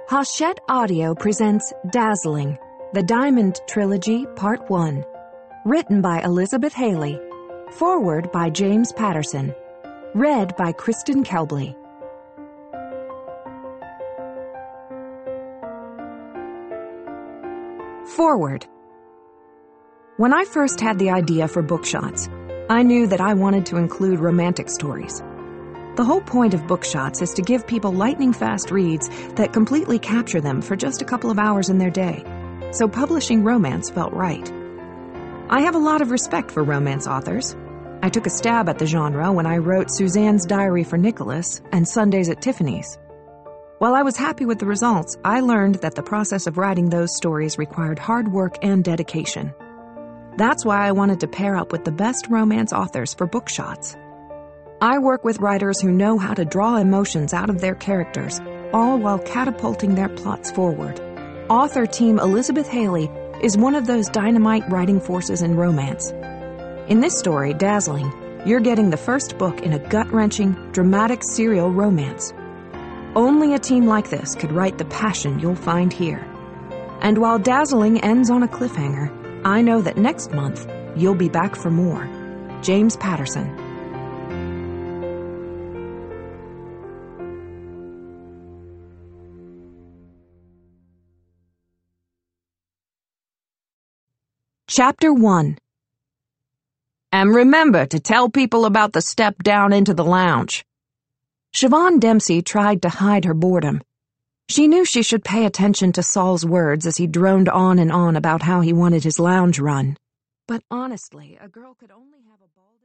Hachette Audio presents Dazzling, The Diamond Trilogy, Part 1. Written by Elizabeth Haley. Foreword by James Patterson. Read by Kristen Kelbley. Foreword. When I first had the idea for Bookshots, I knew that I wanted to include romantic stories. The whole point of Bookshots is to give people lightning-fast reads that completely capture them for just a couple of hours in their day, so publishing romance felt right. I have a lot of respect for romance authors. I took a stab at the genre when I wrote Suzanne's Diary for Nicholas and Sundays at Tiffany's. While I was happy with the results, I learned that the process of writing those stories required hard work and dedication. That's why I wanted to pair up with the best romance authors for Bookshots. I work with writers who know how to draw emotions out of their characters, all while catapulting their plots forward. Author team Elizabeth Haley is one of those dynamite writing forces in romance. In this story, Dazzling, you're getting the first book in a gut-wrenching, dramatic serial romance. Only a team like this could write the passion you'll find here. And while Dazzling ends on a cliffhanger, I know that next month you'll be back for more. James Patterson. Chapter 1. And remember to tell people about the step down into the lounge. Siobhan Dempsey tried to hide her boredom. She knew she should pay attention to Saul's words as he droned on and on about how he wanted his lounge run. But honestly, a girl could only have a ball...